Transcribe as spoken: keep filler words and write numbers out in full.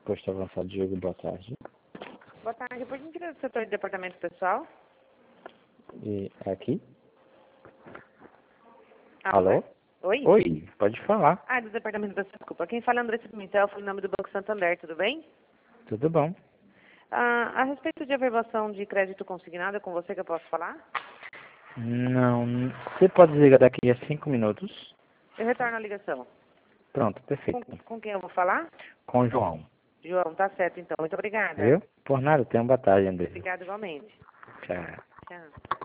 Posto avançado, Diogo, boa tarde. Boa tarde, por gentileza do setor de departamento pessoal. E aqui? Alô? Alô? Oi? Oi, pode falar. Ah, do departamento pessoal, desculpa. Quem fala é Andressa Pimentel, foi em nome do Banco Santander, tudo bem? Tudo bom? Ah, a respeito de averbação de crédito consignado, é com você que eu posso falar? Não, você pode ligar daqui a cinco minutos? Eu retorno a ligação. Pronto, Com, perfeito. com quem eu vou falar? Com o João. João, tá certo então. Muito obrigada. Viu? Por nada, tenha uma boa tarde, André. Obrigada igualmente. Tchau. Tchau.